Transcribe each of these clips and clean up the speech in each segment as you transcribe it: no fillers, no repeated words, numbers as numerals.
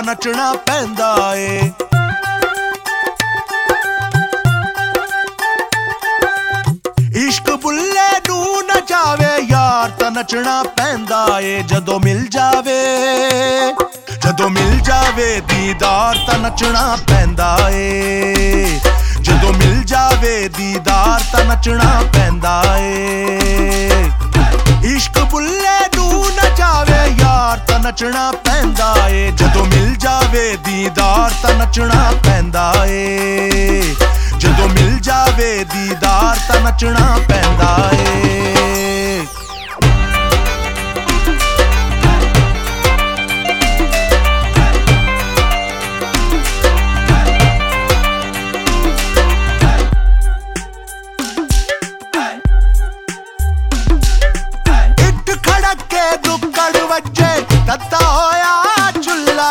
ਨੱਚਣਾ ਪੈਂਦਾ ਏ। इश्क बुल्ले नू न जावे यार तां नचना पैंदा ए। जदों मिल जावे दीदार तां नचना पैंदा ए। जदों मिल जावे दीदार तां नचना पैंदा ए। इश्क बुल्ले नू न जावे यार तां नचना पैंदा ए। जदों मिल जावे दीदार तां नचना पैंदा ए। जदों मिल जावे दीदार तां नचना पैंदा ए। इट खड़क के दुक्कड़ वज्जे तत्ता होया चुल्ला।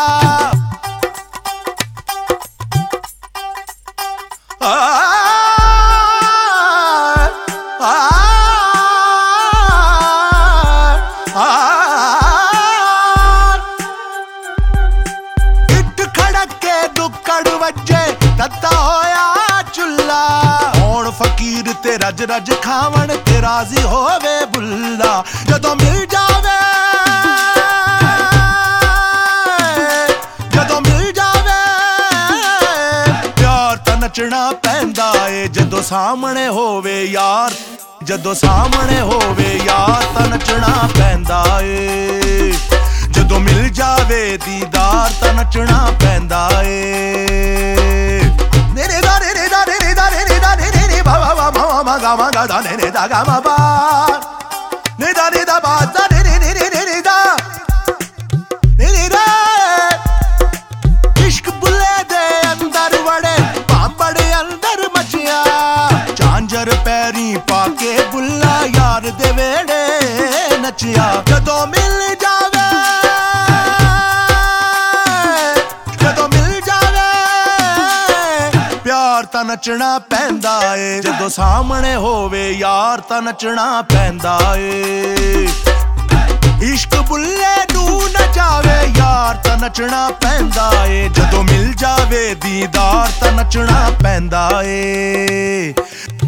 इट खड़क के दुक्कड़ वज्जे तत्ता होया चुल्ला। हुण फकीर ते रज रज खावण ते राजी होवे बुल्ला। जदों मिल जावे प्यार तां नचना पैंदा ए। जदों सामने होवे यार, जदों सामने होवे यार तां नचना पैंदा ए। जदों मिल जावे दीदार तां नचना पैंदा ए। मेरे दा रे दा रे दा रे दा रे बा बा मा मा गा मा गा दा रे दा गा मा बा ने दा रे दा बा दा रे रे दा रे दा। इश्क बुल्ले दे अंदर वड़े पांबड़ अंदर मचिया। झांझर पैरी पाके बुल्ला यार दे वेड़े नचिया। जदों मिल जावे, जदों मिल जावे प्यार तां नचना पैंदा ए। जदों सामने होवे यार तां नचना पैंदा ए। इश्क बुल्ले नू न जावे यार तां नचना पैंदा ए। जदों मिल जावे दीदार तां नचना पैंदा ए।